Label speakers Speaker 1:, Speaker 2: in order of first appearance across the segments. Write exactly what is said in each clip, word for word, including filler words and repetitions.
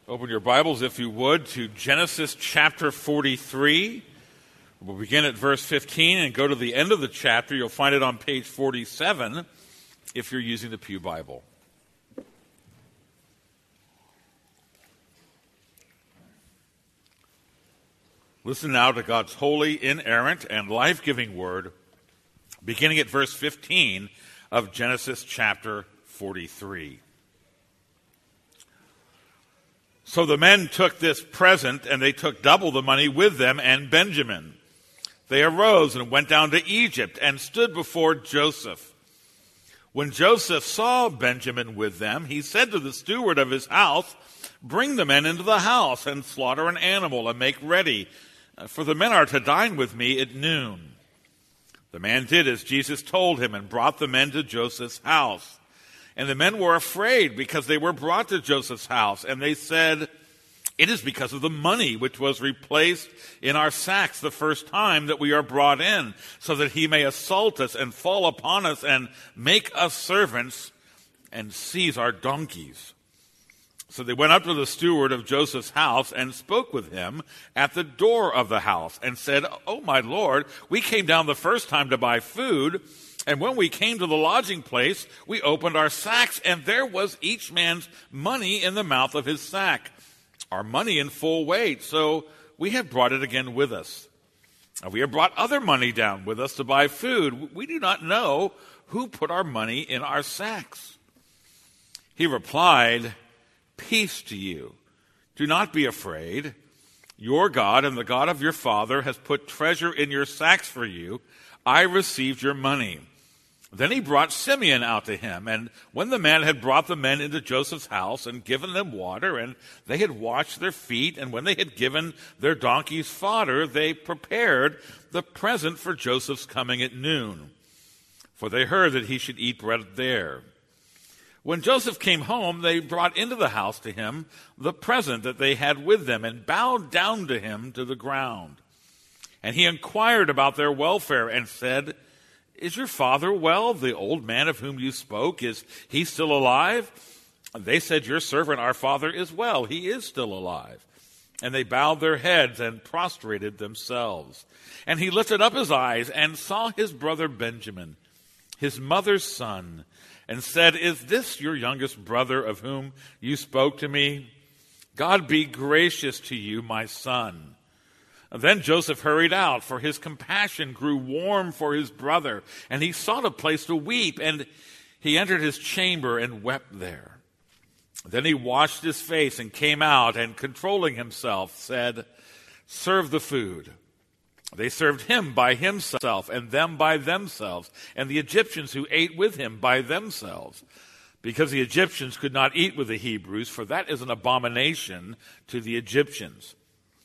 Speaker 1: Open your Bibles, if you would, to Genesis chapter forty-three. We'll begin at verse fifteen and go to the end of the chapter. You'll find it on page forty-seven if you're using the Pew Bible. Listen now to God's holy, inerrant, and life-giving word, beginning at verse fifteen of Genesis chapter forty-three. So the men took this present, and they took double the money with them and Benjamin. They arose and went down to Egypt and stood before Joseph. When Joseph saw Benjamin with them, he said to the steward of his house, "Bring the men into the house and slaughter an animal and make ready, for the men are to dine with me at noon." The man did as Jesus told him and brought the men to Joseph's house. And the men were afraid because they were brought to Joseph's house. And they said, "It is because of the money which was replaced in our sacks the first time that we are brought in, so that he may assault us and fall upon us and make us servants and seize our donkeys." So they went up to the steward of Joseph's house and spoke with him at the door of the house and said, "Oh, my lord, we came down the first time to buy food. And when we came to the lodging place, we opened our sacks, and there was each man's money in the mouth of his sack, our money in full weight. So we have brought it again with us. And we have brought other money down with us to buy food. We do not know who put our money in our sacks." He replied, "Peace to you. Do not be afraid. Your God and the God of your father has put treasure in your sacks for you. I received your money." Then he brought Simeon out to him, and when the man had brought the men into Joseph's house and given them water, and they had washed their feet, and when they had given their donkeys fodder, they prepared the present for Joseph's coming at noon, for they heard that he should eat bread there. When Joseph came home, they brought into the house to him the present that they had with them, and bowed down to him to the ground. And he inquired about their welfare and said, "Is your father well, the old man of whom you spoke? Is he still alive?" And they said, "Your servant, our father, is well. He is still alive." And they bowed their heads and prostrated themselves. And he lifted up his eyes and saw his brother Benjamin, his mother's son, and said, "Is this your youngest brother of whom you spoke to me? God be gracious to you, my son." Then Joseph hurried out, for his compassion grew warm for his brother, and he sought a place to weep, and he entered his chamber and wept there. Then he washed his face and came out, and controlling himself said, "Serve the food." They served him by himself, and them by themselves, and the Egyptians who ate with him by themselves, because the Egyptians could not eat with the Hebrews, for that is an abomination to the Egyptians.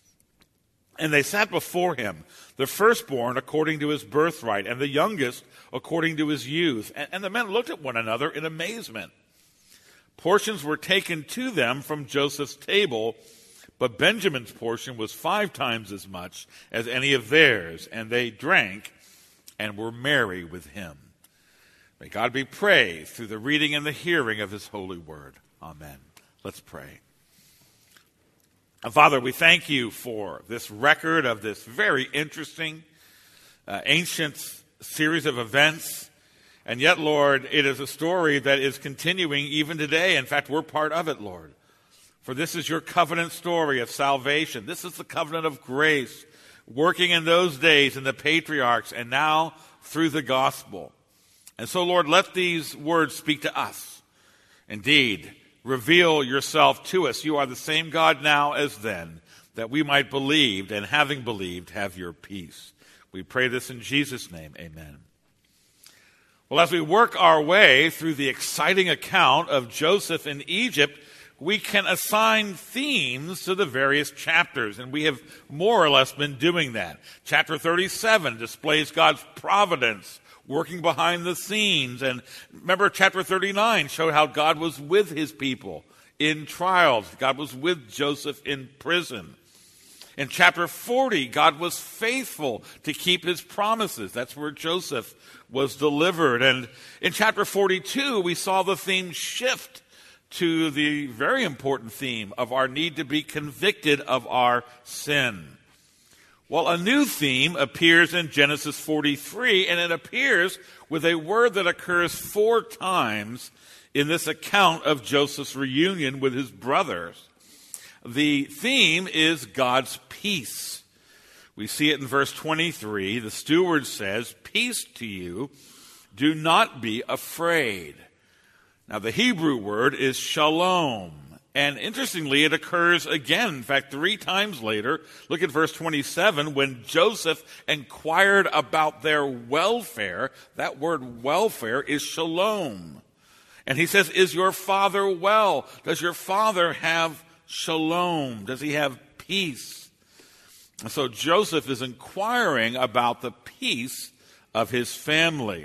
Speaker 1: And they sat before him, the firstborn according to his birthright, and the youngest according to his youth. And, and the men looked at one another in amazement. Portions were taken to them from Joseph's table, but Benjamin's portion was five times as much as any of theirs, and they drank and were merry with him. May God be praised through the reading and the hearing of his holy word. Amen. Let's pray. And Father, we thank you for this record of this very interesting, uh, ancient series of events. And yet, Lord, it is a story that is continuing even today. In fact, we're part of it, Lord. For this is your covenant story of salvation. This is the covenant of grace, working in those days in the patriarchs and now through the gospel. And so, Lord, let these words speak to us. Indeed, reveal yourself to us. You are the same God now as then, that we might believe, and having believed, have your peace. We pray this in Jesus' name. Amen. Well, as we work our way through the exciting account of Joseph in Egypt, we can assign themes to the various chapters, and we have more or less been doing that. Chapter thirty-seven displays God's providence working behind the scenes. And remember, chapter thirty-nine showed how God was with his people in trials. God was with Joseph in prison. In chapter forty, God was faithful to keep his promises. That's where Joseph was delivered. And in chapter forty-two, we saw the theme shift to the very important theme of our need to be convicted of our sin. Well, a new theme appears in Genesis forty-three, and it appears with a word that occurs four times in this account of Joseph's reunion with his brothers. The theme is God's peace. We see it in verse twenty-three. The steward says, "Peace to you, do not be afraid." Now, the Hebrew word is shalom. And interestingly, it occurs again, in fact, three times later. Look at verse twenty-seven. When Joseph inquired about their welfare, that word welfare is shalom. And he says, "Is your father well? Does your father have shalom? Does he have peace?" And so Joseph is inquiring about the peace of his family.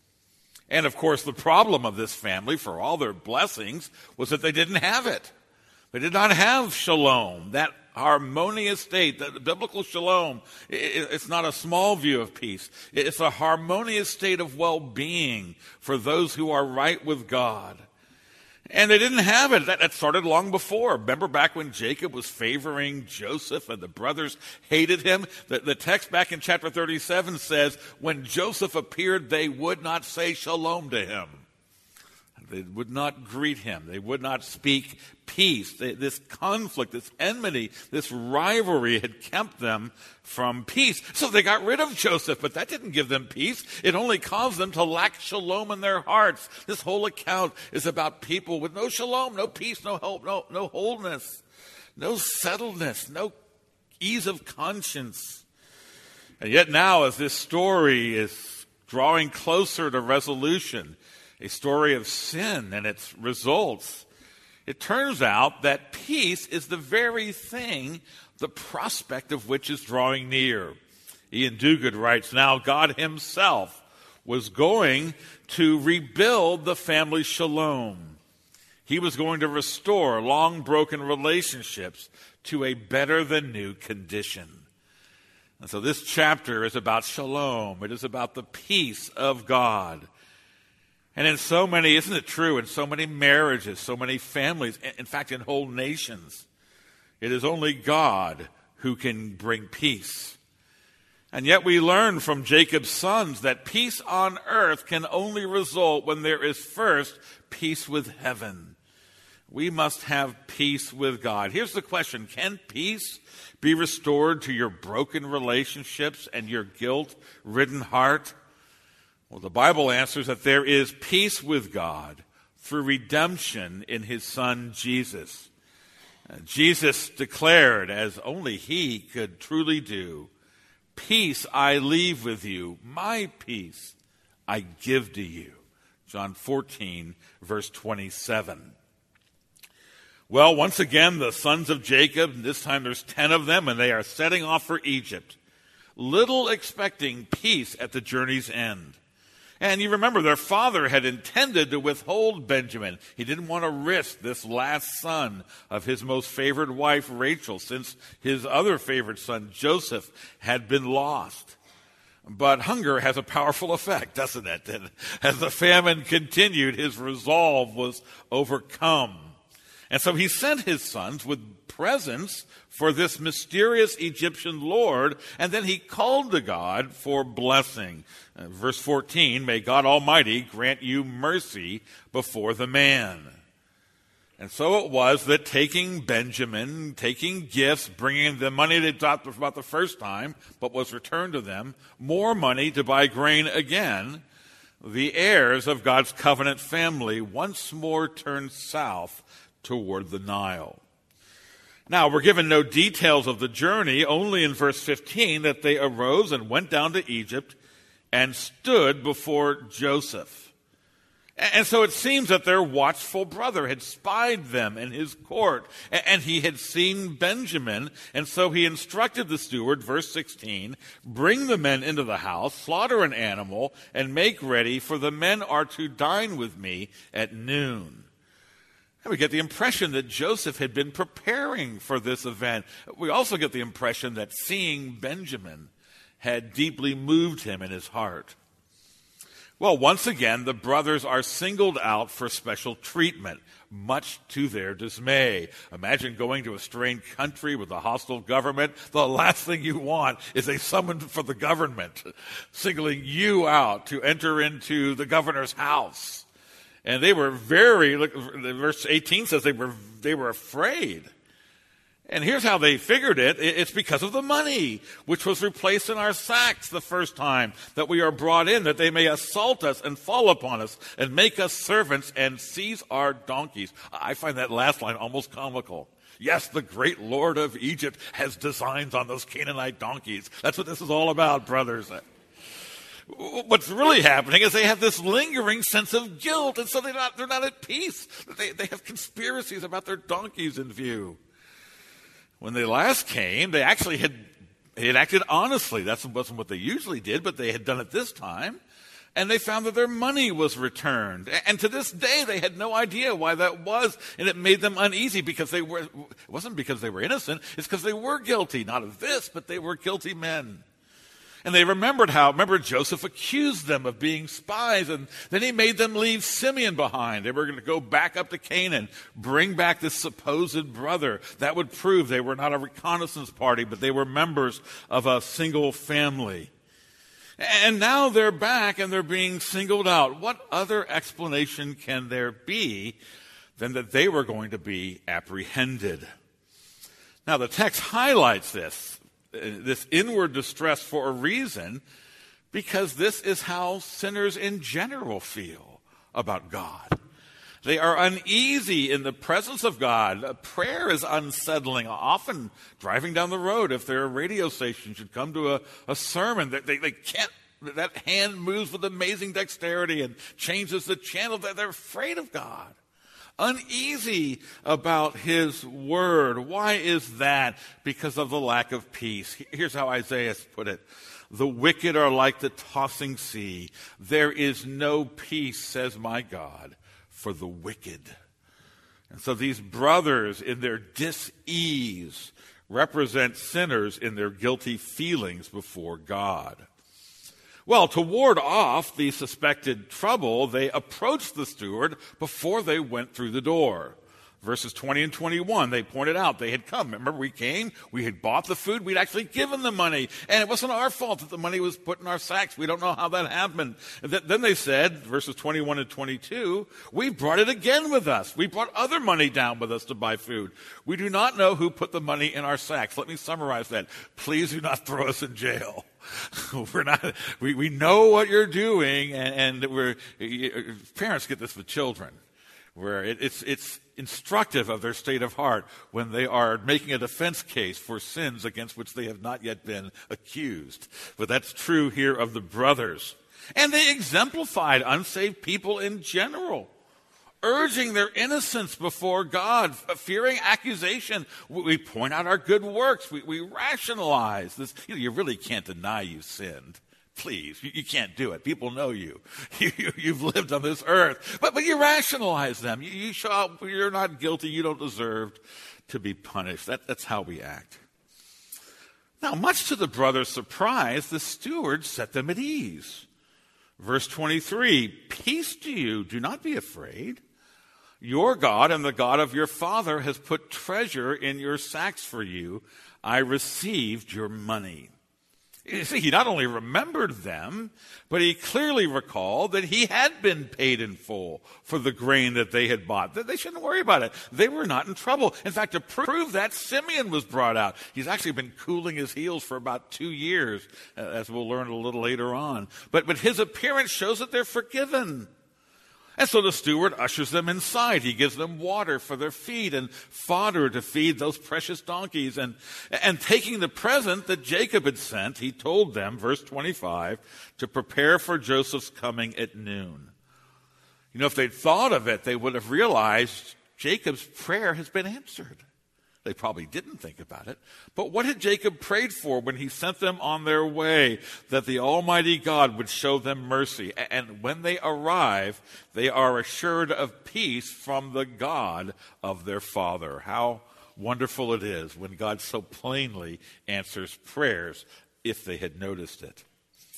Speaker 1: And of course, the problem of this family, for all their blessings, was that they didn't have it. They did not have shalom, that harmonious state, that biblical shalom. It's not a small view of peace. It's a harmonious state of well-being for those who are right with God. And they didn't have it. That started long before. Remember back when Jacob was favoring Joseph and the brothers hated him? The, the text back in chapter thirty-seven says, when Joseph appeared, they would not say shalom to him. They would not greet him. They would not speak peace. They, this conflict, this enmity, this rivalry had kept them from peace. So they got rid of Joseph, but that didn't give them peace. It only caused them to lack shalom in their hearts. This whole account is about people with no shalom, no peace, no hope, no, no wholeness, no settledness, no ease of conscience. And yet now, as this story is drawing closer to resolution, a story of sin and its results, it turns out that peace is the very thing, the prospect of which is drawing near. Ian Duguid writes, "Now God himself was going to rebuild the family shalom. He was going to restore long broken relationships to a better than new condition." And so this chapter is about shalom. It is about the peace of God. And in so many, isn't it true, in so many marriages, so many families, in fact, in whole nations, it is only God who can bring peace. And yet we learn from Jacob's sons that peace on earth can only result when there is first peace with heaven. We must have peace with God. Here's the question: can peace be restored to your broken relationships and your guilt-ridden heart? Well, the Bible answers that there is peace with God through redemption in his Son, Jesus. Uh, Jesus declared, as only he could truly do, "Peace I leave with you, my peace I give to you." John fourteen, verse twenty-seven. Well, once again, the sons of Jacob, this time there's ten of them, and they are setting off for Egypt, little expecting peace at the journey's end. And you remember, their father had intended to withhold Benjamin. He didn't want to risk this last son of his most favored wife, Rachel, since his other favorite son, Joseph, had been lost. But hunger has a powerful effect, doesn't it? And as the famine continued, his resolve was overcome. And so he sent his sons with presents for this mysterious Egyptian lord, and then he called to God for blessing. Uh, verse fourteen, "May God Almighty grant you mercy before the man." And so it was that taking Benjamin, taking gifts, bringing the money they dropped about the first time, but was returned to them, more money to buy grain again, the heirs of God's covenant family once more turned south toward the Nile. Now, we're given no details of the journey, only in verse fifteen that they arose and went down to Egypt and stood before Joseph. And so it seems that their watchful brother had spied them in his court, and he had seen Benjamin, and so he instructed the steward, verse sixteen, "Bring the men into the house, slaughter an animal, and make ready, for the men are to dine with me at noon." And we get the impression that Joseph had been preparing for this event. We also get the impression that seeing Benjamin had deeply moved him in his heart. Well, once again, the brothers are singled out for special treatment, much to their dismay. Imagine going to a strange country with a hostile government. The last thing you want is a summon for the government, singling you out to enter into the governor's house. And they were very, look, verse eighteen says they were, they were afraid. And here's how they figured it. It's because of the money, which was replaced in our sacks the first time that we are brought in, that they may assault us and fall upon us and make us servants and seize our donkeys. I find that last line almost comical. Yes, the great Lord of Egypt has designs on those Canaanite donkeys. That's what this is all about, brothers. What's really happening is they have this lingering sense of guilt, and so they're not, they're not at peace. They, they have conspiracies about their donkeys in view. When they last came, they actually had, they had acted honestly. That wasn't what they usually did, but they had done it this time. And they found that their money was returned. And to this day, they had no idea why that was. And it made them uneasy because they were, it wasn't because they were innocent. It's because they were guilty. Not of this, but they were guilty men. And they remembered how, remember Joseph accused them of being spies, and then he made them leave Simeon behind. They were going to go back up to Canaan, bring back this supposed brother. That would prove they were not a reconnaissance party, but they were members of a single family. And now they're back and they're being singled out. What other explanation can there be than that they were going to be apprehended? Now the text highlights this. This inward distress for a reason, because this is how sinners in general feel about God. They are uneasy in the presence of God. Prayer is unsettling. Often driving down the road, if their radio station should come to a, a sermon, they, they, they can't, that hand moves with amazing dexterity and changes the channel. They're afraid of God. Uneasy about his word. Why is that? Because of the lack of peace. Here's how Isaiah put it. The wicked are like the tossing sea. There is no peace, says my God, for the wicked. And so these brothers in their dis-ease represent sinners in their guilty feelings before God. Well, to ward off the suspected trouble, they approached the steward before they went through the door. Verses twenty and twenty-one, they pointed out they had come. Remember, we came, we had bought the food, we'd actually given the money, and it wasn't our fault that the money was put in our sacks. We don't know how that happened. And th- then they said, verses twenty-one and twenty-two, we brought it again with us. We brought other money down with us to buy food. We do not know who put the money in our sacks. Let me summarize that. Please do not throw us in jail. We're not, we, we know what you're doing, and, and we're, parents get this with children, where it, it's, it's instructive of their state of heart when they are making a defense case for sins against which they have not yet been accused. But that's true here of the brothers. And they exemplified unsaved people in general, urging their innocence before God, fearing accusation. We point out our good works. We, we rationalize this. You know, you really can't deny you sinned. Please, you, you can't do it. People know you. you, you you've lived on this earth. But, but you rationalize them. You, you show you're not guilty. You don't deserve to be punished. That, that's how we act. Now, much to the brothers' surprise, the steward set them at ease. Verse twenty-three, peace to you. Do not be afraid. Your God and the God of your father has put treasure in your sacks for you. I received your money. You see, he not only remembered them, but he clearly recalled that he had been paid in full for the grain that they had bought. They shouldn't worry about it. They were not in trouble. In fact, to prove that, Simeon was brought out. He's actually been cooling his heels for about two years, as we'll learn a little later on. But, but his appearance shows that they're forgiven. And so the steward ushers them inside. He gives them water for their feet and fodder to feed those precious donkeys. And, and taking the present that Jacob had sent, he told them, verse twenty-five, to prepare for Joseph's coming at noon. You know, if they'd thought of it, they would have realized Jacob's prayer has been answered. They probably didn't think about it. But what had Jacob prayed for when he sent them on their way? That the Almighty God would show them mercy. And when they arrive, they are assured of peace from the God of their father. How wonderful it is when God so plainly answers prayers, if they had noticed it.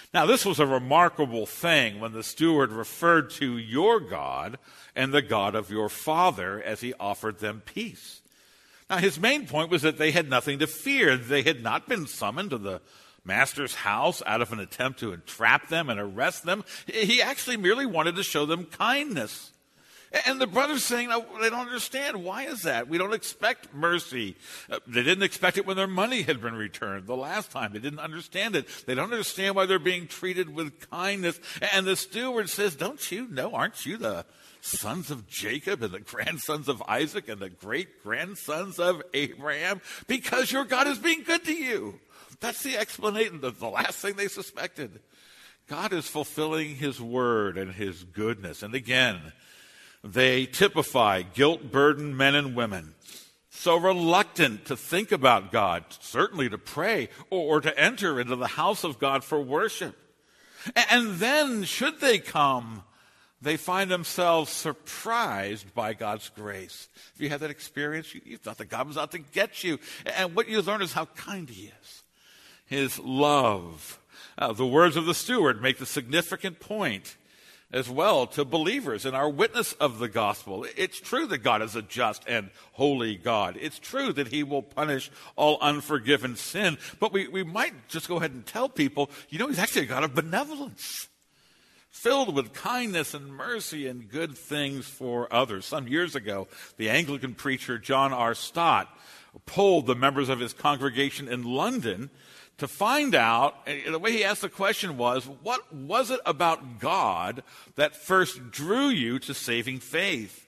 Speaker 1: Now, this was a remarkable thing when the steward referred to your God and the God of your father as he offered them peace. Now, his main point was that they had nothing to fear. They had not been summoned to the master's house out of an attempt to entrap them and arrest them. He actually merely wanted to show them kindness. And the brothers saying, no, they don't understand. Why is that? We don't expect mercy. Uh, they didn't expect it when their money had been returned the last time. They didn't understand it. They don't understand why they're being treated with kindness. And the steward says, don't you know, aren't you the sons of Jacob and the grandsons of Isaac and the great-grandsons of Abraham? Because your God is being good to you. That's the explanation, the, the last thing they suspected. God is fulfilling his word and his goodness. And again, they typify guilt-burdened men and women, so reluctant to think about God, certainly to pray or, or to enter into the house of God for worship. And then, should they come, they find themselves surprised by God's grace. If you had that experience, you, you thought that God was out to get you. And what you learn is how kind he is, his love. Uh, the words of the steward make the significant point as well to believers in our witness of the gospel. It's true that God is a just and holy God. It's true that he will punish all unforgiven sin. But we, we might just go ahead and tell people, you know, he's actually a God of benevolence, filled with kindness and mercy and good things for others. Some years ago, the Anglican preacher John R. Stott polled the members of his congregation in London to find out, the way he asked the question was, what was it about God that first drew you to saving faith?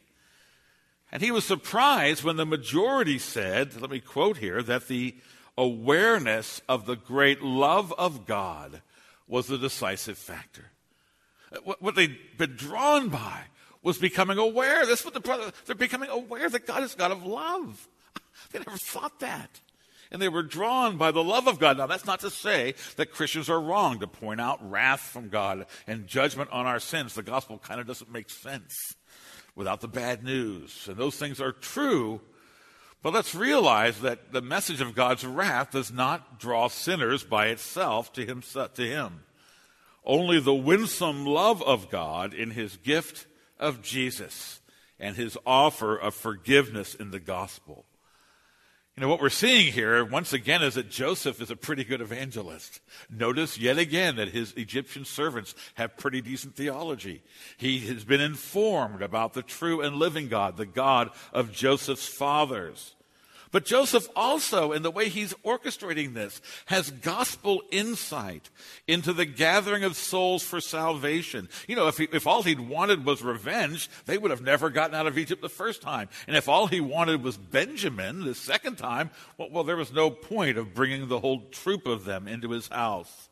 Speaker 1: And he was surprised when the majority said, let me quote here, that the awareness of the great love of God was the decisive factor. What they'd been drawn by was becoming aware. That's what the brother, they're becoming aware that God is God of love. They never thought that. And they were drawn by the love of God. Now, that's not to say that Christians are wrong to point out wrath from God and judgment on our sins. The gospel kind of doesn't make sense without the bad news. And those things are true. But let's realize that the message of God's wrath does not draw sinners by itself to himself, to him. Only the winsome love of God in his gift of Jesus and his offer of forgiveness in the gospel. You know, what we're seeing here, once again, is that Joseph is a pretty good evangelist. Notice yet again that his Egyptian servants have pretty decent theology. He has been informed about the true and living God, the God of Joseph's fathers. But Joseph also, in the way he's orchestrating this, has gospel insight into the gathering of souls for salvation. You know, if, he, if all he'd wanted was revenge, they would have never gotten out of Egypt the first time. And if all he wanted was Benjamin the second time, well, well there was no point of bringing the whole troop of them into his house.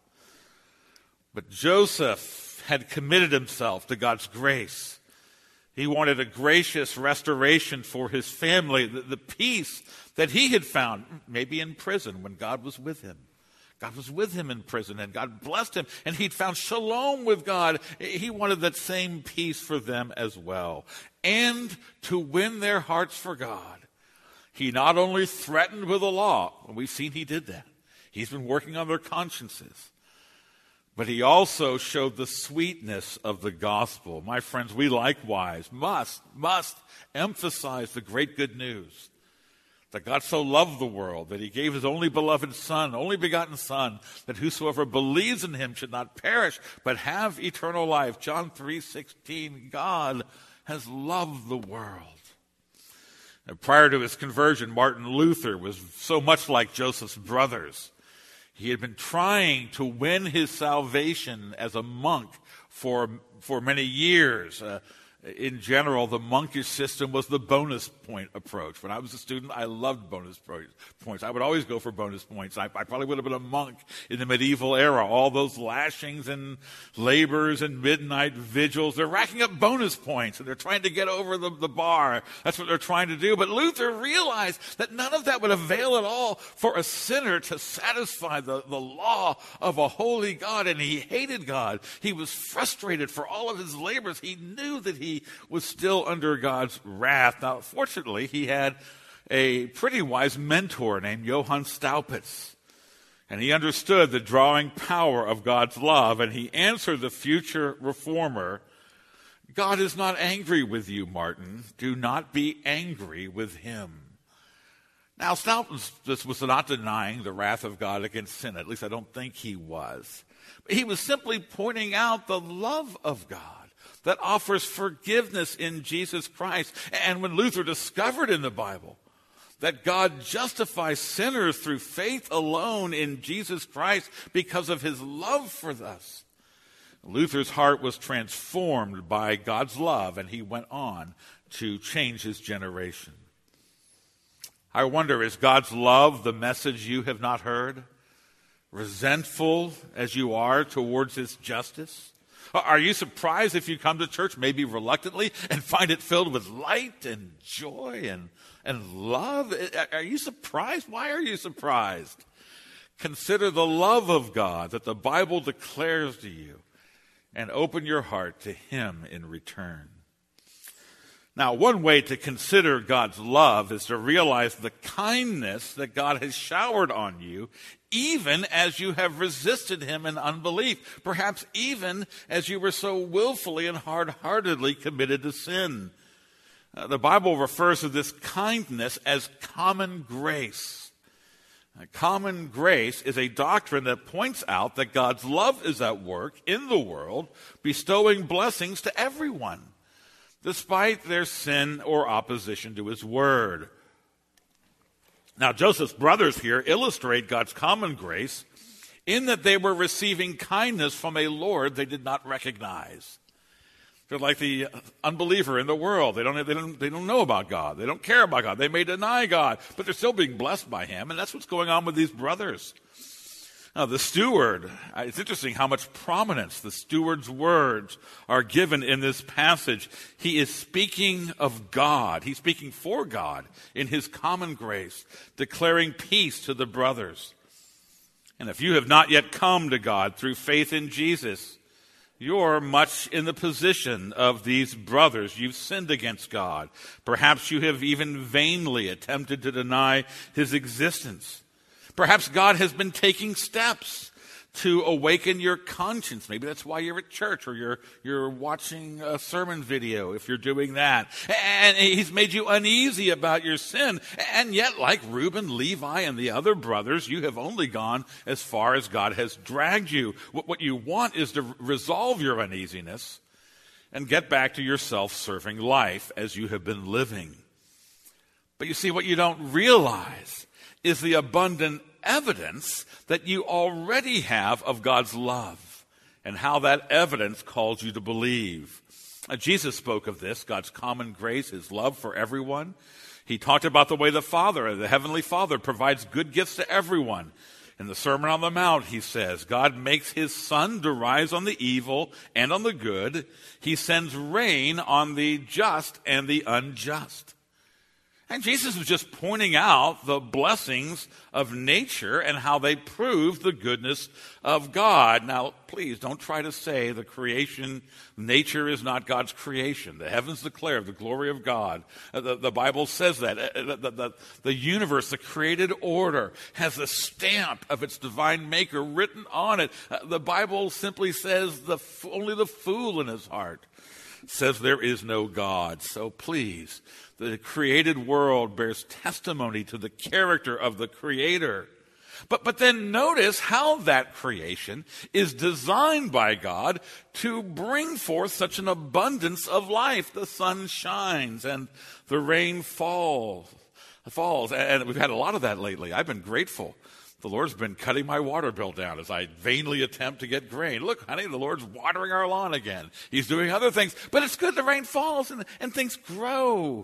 Speaker 1: But Joseph had committed himself to God's grace. He wanted a gracious restoration for his family, the, the peace that he had found, maybe in prison when God was with him. God was with him in prison, and God blessed him, and he'd found shalom with God. He wanted that same peace for them as well. And to win their hearts for God, he not only threatened with the law, and we've seen he did that. He's been working on their consciences. But he also showed the sweetness of the gospel. My friends, we likewise must, must emphasize the great good news that God so loved the world that he gave his only beloved Son, only begotten Son, that whosoever believes in him should not perish, but have eternal life. John three sixteen, God has loved the world. And prior to his conversion, Martin Luther was so much like Joseph's brothers. He had been trying to win his salvation as a monk for, for many years. Uh, in general, the monkish system was the bonus point approach. When I was a student, I loved bonus points. I would always go for bonus points. I, I probably would have been a monk in the medieval era. All those lashings and labors and midnight vigils, they're racking up bonus points, and they're trying to get over the, the bar. That's what they're trying to do. But Luther realized that none of that would avail at all for a sinner to satisfy the, the law of a holy God, and he hated God. He was frustrated for all of his labors. He knew that he was still under God's wrath. Now, fortunately, he had a pretty wise mentor named Johann Staupitz. And he understood the drawing power of God's love, and he answered the future reformer, God is not angry with you, Martin. Do not be angry with him. Now, Stoughton was not denying the wrath of God against sin. At least I don't think he was. He was simply pointing out the love of God that offers forgiveness in Jesus Christ. And when Luther discovered in the Bible that God justifies sinners through faith alone in Jesus Christ because of his love for us, Luther's heart was transformed by God's love, and he went on to change his generation. I wonder, is God's love the message you have not heard? Resentful as you are towards his justice? Are you surprised if you come to church, maybe reluctantly, and find it filled with light and joy and, and love? Are you surprised? Why are you surprised? Consider the love of God that the Bible declares to you, and open your heart to him in return. Now, one way to consider God's love is to realize the kindness that God has showered on you, even as you have resisted him in unbelief, perhaps even as you were so willfully and hard-heartedly committed to sin. Uh, the Bible refers to this kindness as common grace. Uh, common grace is a doctrine that points out that God's love is at work in the world, bestowing blessings to everyone, despite their sin or opposition to his word. Now, Joseph's brothers here illustrate God's common grace in that they were receiving kindness from a Lord they did not recognize. They're like the unbeliever in the world. They don't, they don't, they don't know about God. They don't care about God. They may deny God, but they're still being blessed by him, and that's what's going on with these brothers. Now, the steward, it's interesting how much prominence the steward's words are given in this passage. He is speaking of God. He's speaking for God in his common grace, declaring peace to the brothers. And if you have not yet come to God through faith in Jesus, you're much in the position of these brothers. You've sinned against God. Perhaps you have even vainly attempted to deny his existence. Perhaps God has been taking steps to awaken your conscience. Maybe that's why you're at church, or you're you're watching a sermon video if you're doing that. And he's made you uneasy about your sin. And yet, like Reuben, Levi, and the other brothers, you have only gone as far as God has dragged you. What you want is to resolve your uneasiness and get back to your self-serving life as you have been living. But you see, what you don't realize is the abundant evidence that you already have of God's love, and how that evidence calls you to believe. Uh, Jesus spoke of this, God's common grace, his love for everyone. He talked about the way the Father, the Heavenly Father, provides good gifts to everyone. In the Sermon on the Mount, he says, God makes his sun to rise on the evil and on the good. He sends rain on the just and the unjust. And Jesus was just pointing out the blessings of nature and how they prove the goodness of God. Now, please don't try to say the creation, nature is not God's creation. The heavens declare the glory of God. The, the Bible says that. The, the, the universe, the created order, has a stamp of its divine maker written on it. The Bible simply says the, only the fool in his heart says there is no God. So please, the created world bears testimony to the character of the Creator. But, but then notice how that creation is designed by God to bring forth such an abundance of life. The sun shines and the rain falls. falls. And we've had a lot of that lately. I've been grateful. The Lord's been cutting my water bill down as I vainly attempt to get grain. Look, honey, the Lord's watering our lawn again. He's doing other things. But it's good the rain falls and, and things grow.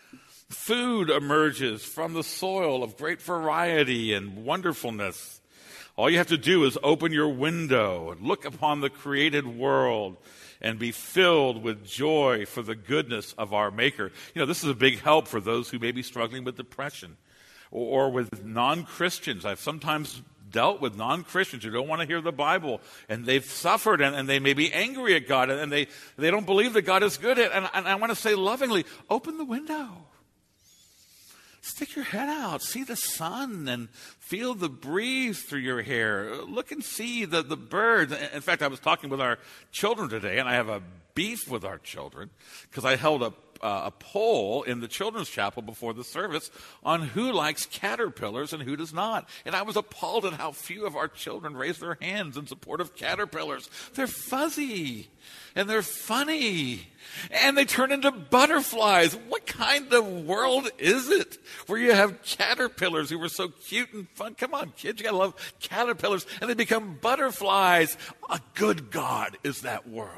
Speaker 1: Food emerges from the soil of great variety and wonderfulness. All you have to do is open your window and look upon the created world and be filled with joy for the goodness of our Maker. You know, this is a big help for those who may be struggling with depression or, or with non-Christians. I've sometimes dealt with non-Christians who don't want to hear the Bible, and they've suffered, and, and they may be angry at God, and they, they don't believe that God is good. And, and I want to say lovingly, open the window. Stick your head out, see the sun, and feel the breeze through your hair. Look and see the, the birds. In fact, I was talking with our children today, and I have a beef with our children because I held a, uh, a poll in the children's chapel before the service on who likes caterpillars and who does not. And I was appalled at how few of our children raised their hands in support of caterpillars. They're fuzzy, and they're funny, and they turn into butterflies. What kind of world is it where you have caterpillars who were so cute and fun? Come on, kids, you gotta love caterpillars, and they become butterflies. A good God is that world.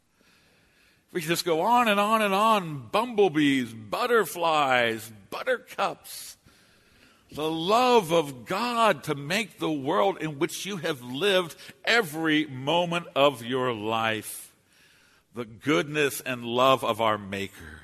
Speaker 1: We can just go on and on and on. Bumblebees, butterflies, buttercups. The love of God to make the world in which you have lived every moment of your life. The goodness and love of our Maker.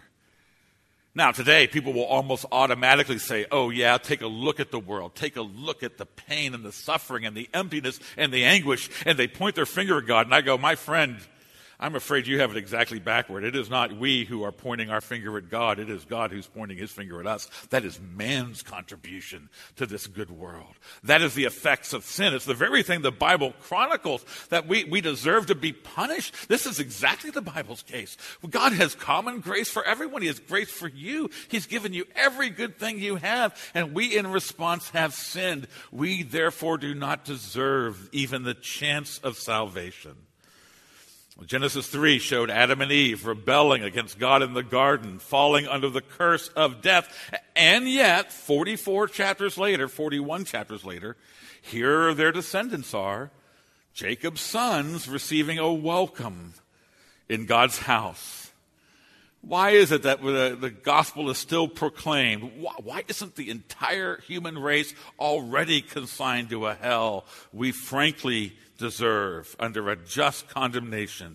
Speaker 1: Now, today, people will almost automatically say, oh, yeah, take a look at the world. Take a look at the pain and the suffering and the emptiness and the anguish. And they point their finger at God. And I go, my friend, I'm afraid you have it exactly backward. It is not we who are pointing our finger at God. It is God who's pointing his finger at us. That is man's contribution to this good world. That is the effects of sin. It's the very thing the Bible chronicles, that we, we deserve to be punished. This is exactly the Bible's case. God has common grace for everyone. He has grace for you. He's given you every good thing you have, and we in response have sinned. We therefore do not deserve even the chance of salvation. Genesis three showed Adam and Eve rebelling against God in the garden, falling under the curse of death. And yet, forty-four chapters later, forty-one chapters later, here their descendants are, Jacob's sons receiving a welcome in God's house. Why is it that the, the gospel is still proclaimed? Why, why isn't the entire human race already consigned to a hell we frankly deserve under a just condemnation?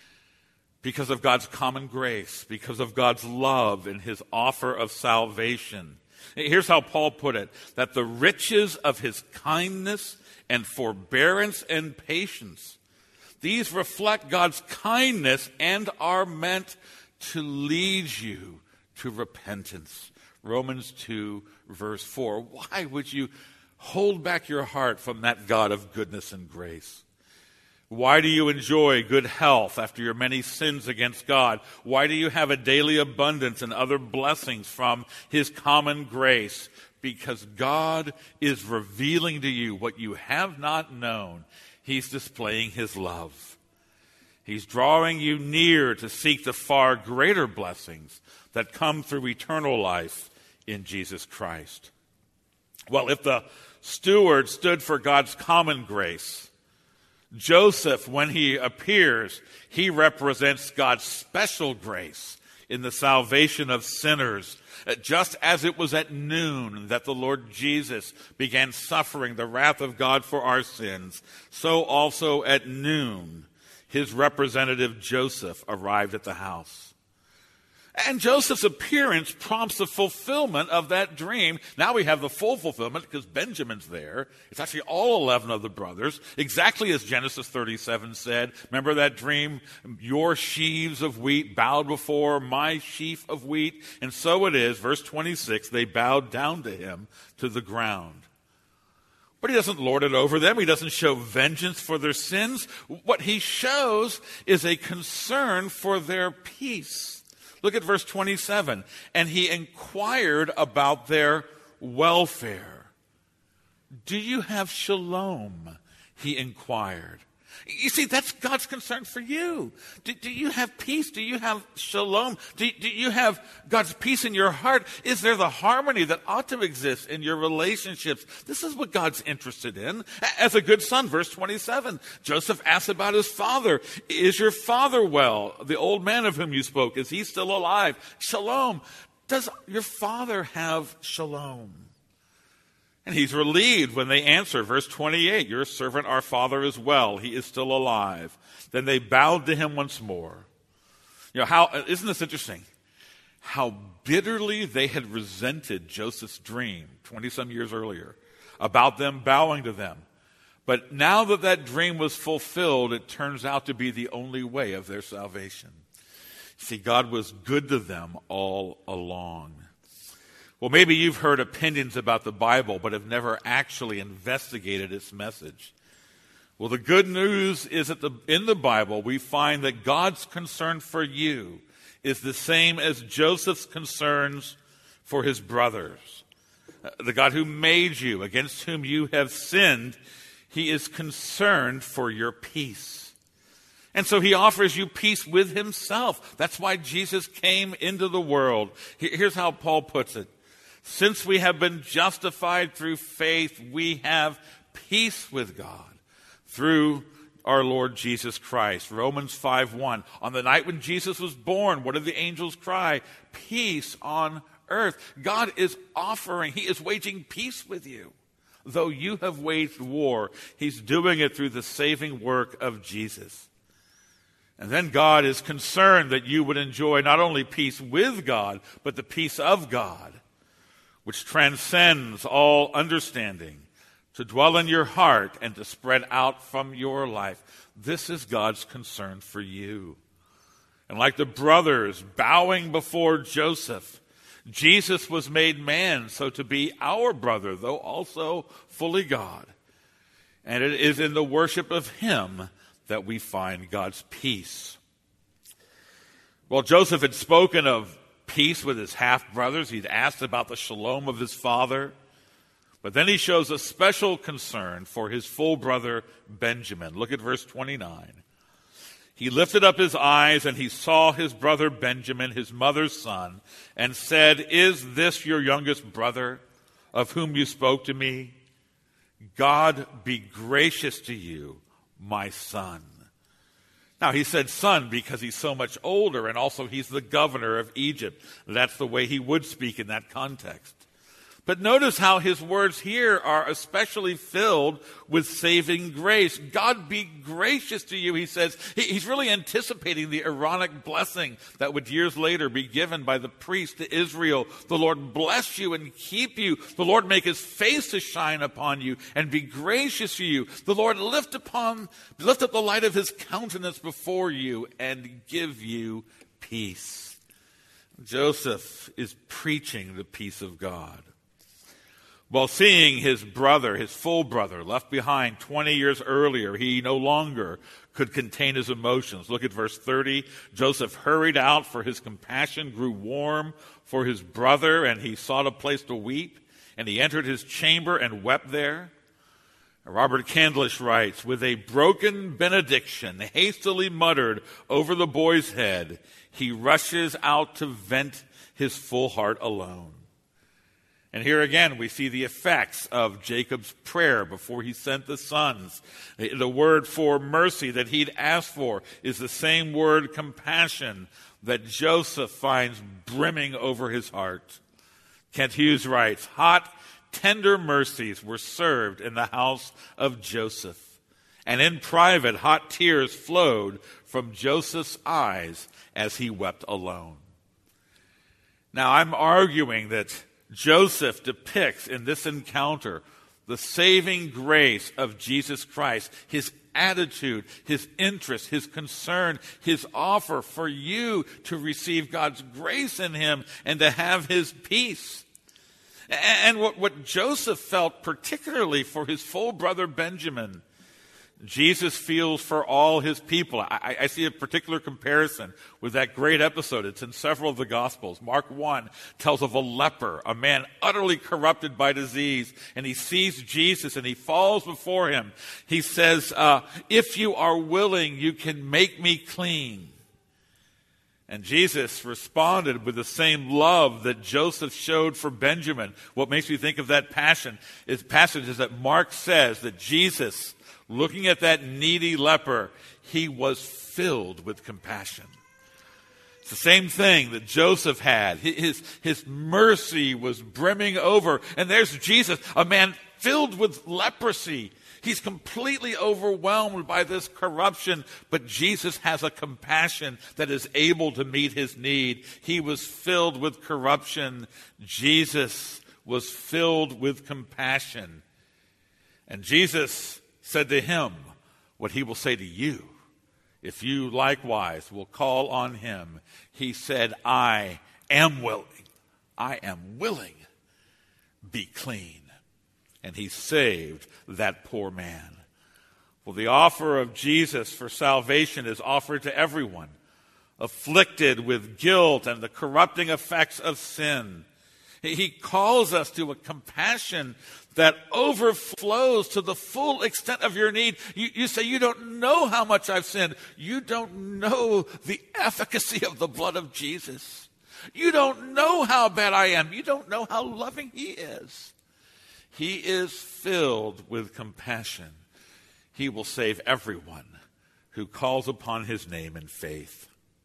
Speaker 1: Because of God's common grace, because of God's love and his offer of salvation. Here's how Paul put it, that the riches of his kindness and forbearance and patience, these reflect God's kindness and are meant to lead you to repentance. Romans two, verse four. Why would you hold back your heart from that God of goodness and grace? Why do you enjoy good health after your many sins against God? Why do you have a daily abundance and other blessings from his common grace? Because God is revealing to you what you have not known. He's displaying his love. He's drawing you near to seek the far greater blessings that come through eternal life in Jesus Christ. Well, if the steward stood for God's common grace, Joseph, when he appears, he represents God's special grace in the salvation of sinners. Just as it was at noon that the Lord Jesus began suffering the wrath of God for our sins, so also at noon his representative Joseph arrived at the house. And Joseph's appearance prompts the fulfillment of that dream. Now we have the full fulfillment because Benjamin's there. It's actually all eleven of the brothers, exactly as Genesis thirty-seven said. Remember that dream? Your sheaves of wheat bowed before my sheaf of wheat. And so it is, verse twenty-six, they bowed down to him to the ground. But he doesn't lord it over them. He doesn't show vengeance for their sins. What he shows is a concern for their peace. Look at verse twenty-seven. And he inquired about their welfare. Do you have shalom? He inquired. You see, that's God's concern for you. Do, do you have peace? Do you have shalom? Do, do you have God's peace in your heart? Is there the harmony that ought to exist in your relationships? This is what God's interested in. As a good son, verse twenty-seven, Joseph asked about his father. Is your father well? The old man of whom you spoke, is he still alive? Shalom. Does your father have shalom? And he's relieved when they answer, verse twenty-eight, your servant, our father, is well. He is still alive. Then they bowed to him once more. You know, how, isn't this interesting? How bitterly they had resented Joseph's dream twenty-some years earlier about them bowing to them. But now that that dream was fulfilled, it turns out to be the only way of their salvation. See, God was good to them all along. Well, maybe you've heard opinions about the Bible, but have never actually investigated its message. Well, the good news is that the, in the Bible, we find that God's concern for you is the same as Joseph's concerns for his brothers. The God who made you, against whom you have sinned, he is concerned for your peace. And so he offers you peace with himself. That's why Jesus came into the world. Here's how Paul puts it. Since we have been justified through faith, we have peace with God through our Lord Jesus Christ. Romans five one. On the night when Jesus was born, what did the angels cry? Peace on earth. God is offering, he is waging peace with you. Though you have waged war, he's doing it through the saving work of Jesus. And then God is concerned that you would enjoy not only peace with God, but the peace of God, which transcends all understanding, to dwell in your heart and to spread out from your life. This is God's concern for you. And like the brothers bowing before Joseph, Jesus was made man, so to be our brother, though also fully God. And it is in the worship of him that we find God's peace. Well, Joseph had spoken of peace with his half-brothers. He'd asked about the shalom of his father. But then he shows a special concern for his full brother Benjamin. Look at verse twenty-nine. He lifted up his eyes and he saw his brother Benjamin, his mother's son, and said, "Is this your youngest brother, of whom you spoke to me? God be gracious to you, my son." Now, he said son because he's so much older, and also he's the governor of Egypt. That's the way he would speak in that context. But notice how his words here are especially filled with saving grace. God be gracious to you, he says. He's really anticipating the Aaronic blessing that would years later be given by the priest to Israel. The Lord bless you and keep you. The Lord make his face to shine upon you and be gracious to you. The Lord lift upon, lift up the light of his countenance before you and give you peace. Joseph is preaching the peace of God. While seeing his brother, his full brother, left behind twenty years earlier, he no longer could contain his emotions. Look at verse thirty. Joseph hurried out, for his compassion grew warm for his brother, and he sought a place to weep. And he entered his chamber and wept there. Robert Candlish writes, with a broken benediction hastily muttered over the boy's head, he rushes out to vent his full heart alone. And here again, we see the effects of Jacob's prayer before he sent the sons. The word for mercy that he'd asked for is the same word, compassion, that Joseph finds brimming over his heart. Kent Hughes writes, hot, tender mercies were served in the house of Joseph. And in private, hot tears flowed from Joseph's eyes as he wept alone. Now, I'm arguing that Joseph depicts in this encounter the saving grace of Jesus Christ, his attitude, his interest, his concern, his offer for you to receive God's grace in him and to have his peace. And what, what Joseph felt particularly for his full brother Benjamin, Jesus feels for all his people. I, I see a particular comparison with that great episode. It's in several of the Gospels. Mark one tells of a leper, a man utterly corrupted by disease, and he sees Jesus and he falls before him. He says, uh, if you are willing, you can make me clean. And Jesus responded with the same love that Joseph showed for Benjamin. What makes me think of that passion is passage is that Mark says that Jesus, looking at that needy leper, he was filled with compassion. It's the same thing that Joseph had. His, his mercy was brimming over. And there's Jesus, a man filled with leprosy. He's completely overwhelmed by this corruption, but Jesus has a compassion that is able to meet his need. He was filled with corruption. Jesus was filled with compassion. And Jesus said to him what he will say to you if you likewise will call on him. He said, I am willing. I am willing be clean. And he saved that poor man. Well, the offer of Jesus for salvation is offered to everyone afflicted with guilt and the corrupting effects of sin. He calls us to a compassion that overflows to the full extent of your need. You, you say, you don't know how much I've sinned. You don't know the efficacy of the blood of Jesus. You don't know how bad I am. You don't know how loving he is. He is filled with compassion. He will save everyone who calls upon his name in faith.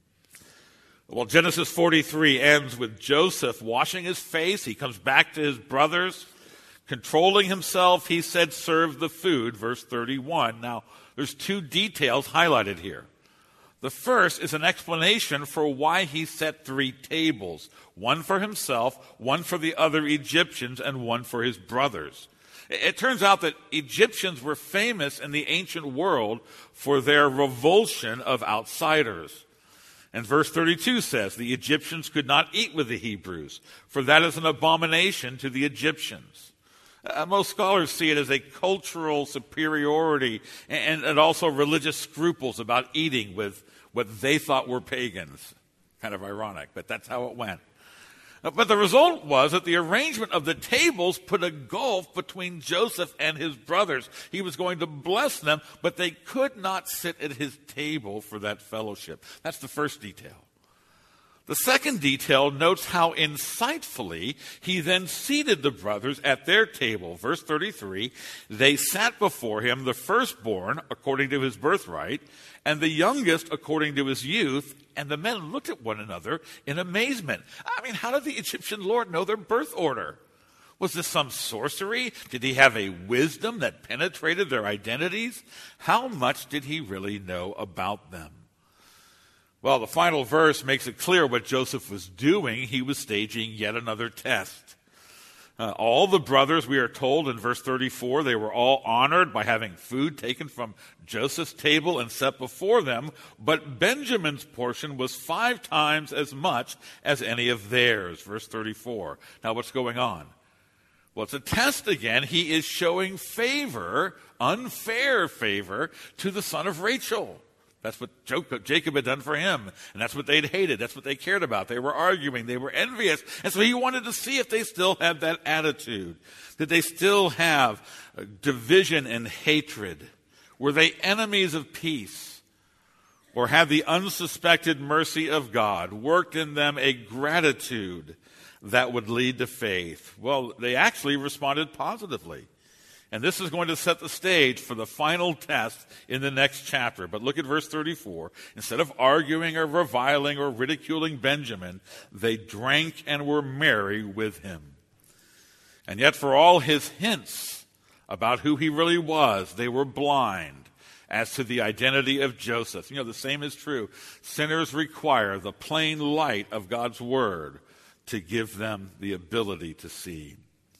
Speaker 1: Well, Genesis forty-three ends with Joseph washing his face. He comes back to his brothers. Controlling himself, he said, serve the food, verse thirty-one. Now, there's two details highlighted here. The first is an explanation for why he set three tables, one for himself, one for the other Egyptians, and one for his brothers. It turns out that Egyptians were famous in the ancient world for their revulsion of outsiders. And verse thirty-two says, the Egyptians could not eat with the Hebrews, for that is an abomination to the Egyptians. Uh, most scholars see it as a cultural superiority and, and also religious scruples about eating with what they thought were pagans. Kind of ironic, but that's how it went. But the result was that the arrangement of the tables put a gulf between Joseph and his brothers. He was going to bless them, but they could not sit at his table for that fellowship. That's the first detail. The second detail notes how insightfully he then seated the brothers at their table. Verse thirty-three, they sat before him, the firstborn according to his birthright, and the youngest according to his youth, and the men looked at one another in amazement. I mean, how did the Egyptian lord know their birth order? Was this some sorcery? Did he have a wisdom that penetrated their identities? How much did he really know about them? Well, the final verse makes it clear what Joseph was doing. He was staging yet another test. Uh, all the brothers, we are told in verse thirty-four, they were all honored by having food taken from Joseph's table and set before them, but Benjamin's portion was five times as much as any of theirs. Verse thirty-four. Now, what's going on? Well, it's a test again. He is showing favor, unfair favor, to the son of Rachel. That's what Jacob had done for him, and that's what they'd hated. That's what they cared about. They were arguing. They were envious, and so he wanted to see if they still had that attitude. Did they still have division and hatred? Were they enemies of peace? Or had the unsuspected mercy of God worked in them a gratitude that would lead to faith? Well, they actually responded positively. And this is going to set the stage for the final test in the next chapter. But look at verse thirty-four. Instead of arguing or reviling or ridiculing Benjamin, they drank and were merry with him. And yet for all his hints about who he really was, they were blind as to the identity of Joseph. You know, the same is true. Sinners require the plain light of God's word to give them the ability to see.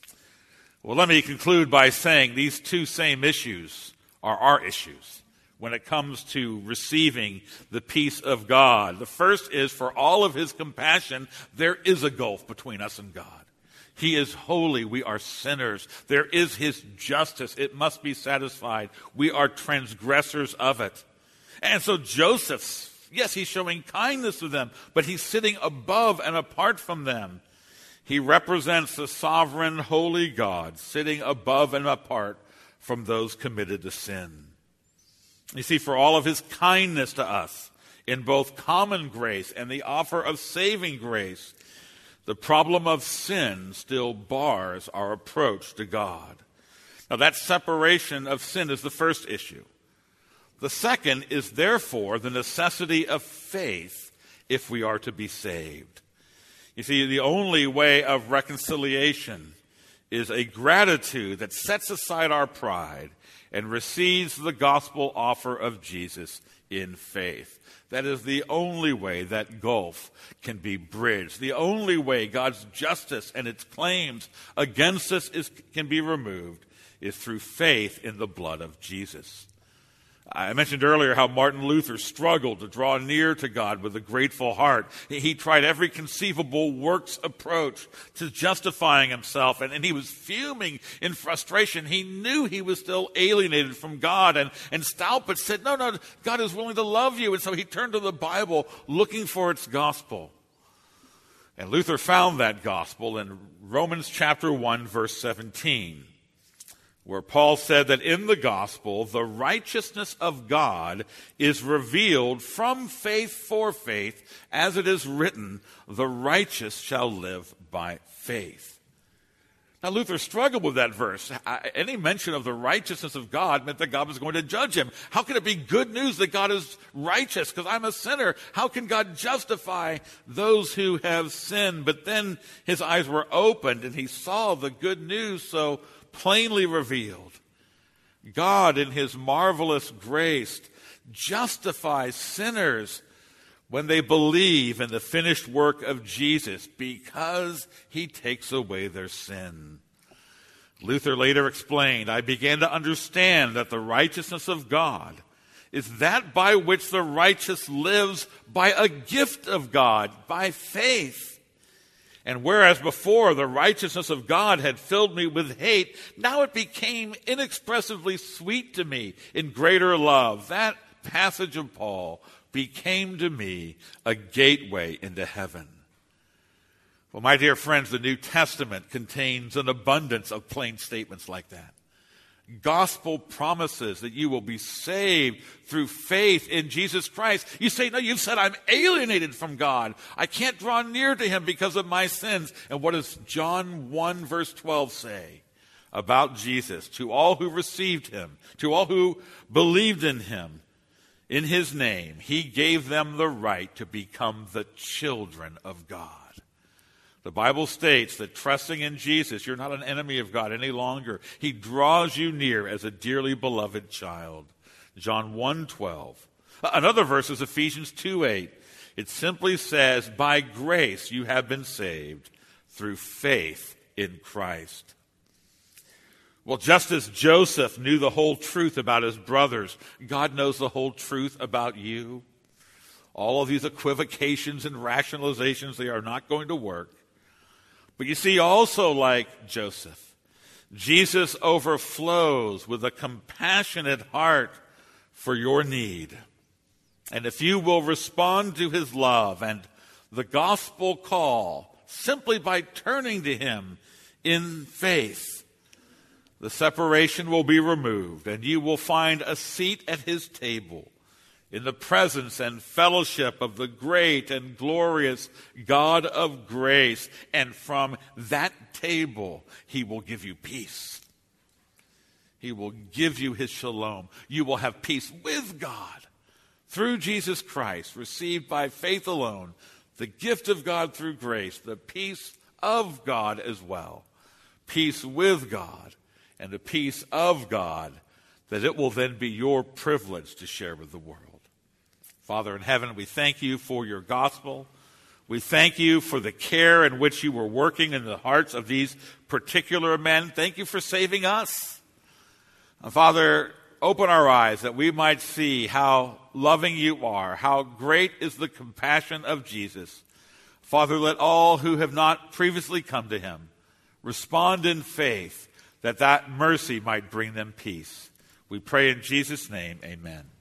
Speaker 1: Well, let me conclude by saying these two same issues are our issues when it comes to receiving the peace of God. The first is, for all of his compassion, there is a gulf between us and God. He is holy. We are sinners. There is his justice. It must be satisfied. We are transgressors of it. And so Joseph, yes, he's showing kindness to them, but he's sitting above and apart from them. He represents the sovereign, holy God, sitting above and apart from those committed to sin. You see, for all of his kindness to us, in both common grace and the offer of saving grace, the problem of sin still bars our approach to God. Now, that separation of sin is the first issue. The second is, therefore, the necessity of faith if we are to be saved. You see, the only way of reconciliation is a gratitude that sets aside our pride and receives the gospel offer of Jesus in faith. That is the only way that gulf can be bridged. The only way God's justice and its claims against us is, can be removed is through faith in the blood of Jesus. I mentioned earlier how Martin Luther struggled to draw near to God with a grateful heart. He tried every conceivable works approach to justifying himself, and, and he was fuming in frustration. He knew he was still alienated from God, and, and Staupitz said, no, no, God is willing to love you. And so he turned to the Bible looking for its gospel. And Luther found that gospel in Romans chapter one, verse seventeen. Where Paul said that in the gospel, the righteousness of God is revealed from faith for faith, as it is written, the righteous shall live by faith. Now, Luther struggled with that verse. Any mention of the righteousness of God meant that God was going to judge him. How can it be good news that God is righteous? Because I'm a sinner. How can God justify those who have sinned? But then his eyes were opened and he saw the good news so plainly revealed. God, in his marvelous grace, justifies sinners when they believe in the finished work of Jesus because he takes away their sin. Luther later explained, I began to understand that the righteousness of God is that by which the righteous lives by a gift of God, by faith. And whereas before the righteousness of God had filled me with hate, now it became inexpressibly sweet to me in greater love. That passage of Paul became to me a gateway into heaven. Well, my dear friends, the New Testament contains an abundance of plain statements like that. Gospel promises that you will be saved through faith in Jesus Christ. You say, no, you've said I'm alienated from God. I can't draw near to him because of my sins. And what does John one verse twelve say about Jesus? To all who received him, to all who believed in him, in his name, he gave them the right to become the children of God. The Bible states that trusting in Jesus, you're not an enemy of God any longer. He draws you near as a dearly beloved child. John one twelve. Another verse is Ephesians two eight. It simply says, by grace you have been saved through faith in Christ. Well, just as Joseph knew the whole truth about his brothers, God knows the whole truth about you. All of these equivocations and rationalizations, they are not going to work. But you see, also like Joseph, Jesus overflows with a compassionate heart for your need. And if you will respond to his love and the gospel call simply by turning to him in faith, the separation will be removed and you will find a seat at his table in the presence and fellowship of the great and glorious God of grace. And from that table, he will give you peace. He will give you his shalom. You will have peace with God through Jesus Christ, received by faith alone, the gift of God through grace, the peace of God as well. Peace with God and the peace of God that it will then be your privilege to share with the world. Father in heaven, we thank you for your gospel. We thank you for the care in which you were working in the hearts of these particular men. Thank you for saving us. And Father, open our eyes that we might see how loving you are, how great is the compassion of Jesus. Father, let all who have not previously come to him respond in faith, that that mercy might bring them peace. We pray in Jesus' name, amen.